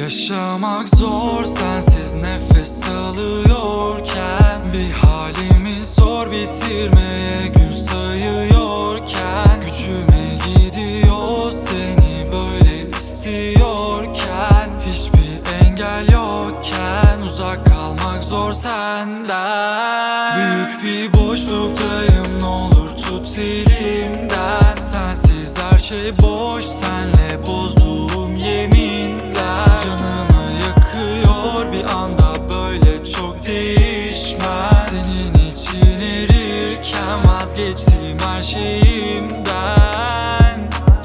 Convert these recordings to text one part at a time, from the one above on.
Yaşamak zor sensiz nefes alıyorken, bir halimiz zor bitirmeye gün sayıyorken, gücüme gidiyor seni böyle istiyorken, hiçbir engel yokken uzak kalmak zor senden. Büyük bir boşluktayım, ne olur tut elimden. Sensiz her şey boş, senle bozduğum yeminler canımı yakıyor bir anda, böyle çok değişmez. Senin için erirken vazgeçtiğim her şeyimden.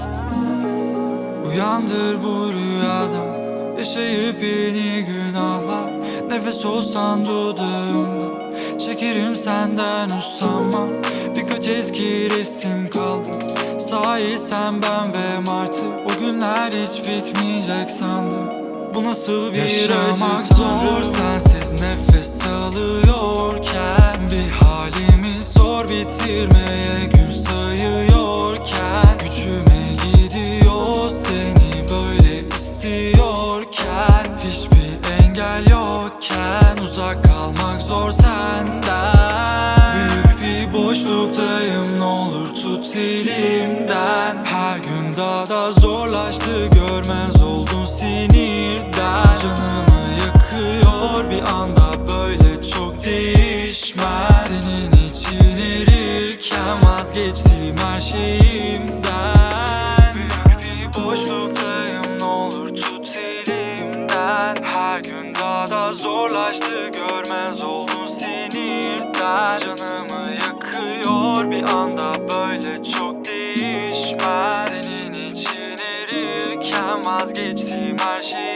Uyandır bu rüyadan, yaşayıp yeni günahlar. Nefes olsan dudağımda, çekerim senden usanmam. Birkaç eski resim kaldı, sahi sen, ben ve Martı. O günler hiç bitmeyecek sandım, bu nasıl bir Yaşamak acı zor Tanrım. Sensiz nefes alıyorken, bir halimiz zor bitirmeye gün sayıyorken, gücüme gidiyor seni böyle istiyorken, hiçbir engel yokken uzak kalmak zor senden. Büyük bir boşluktayım, ne olur tut elimden. Her gün daha da zorlaştı, görmez oldun sinirden. Canımı yakıyor bir anda, böyle çok değişmez. Senin için erirken vazgeçtiğim her şeyimden. Büyük bir boşluktayım, ne olur tut elimden. Her gün daha da zorlaştı, görmez oldun sinirden. Canımı yakıyor bir anda, böyle çok değişmez. Senin için erirken vazgeçtiğim her şey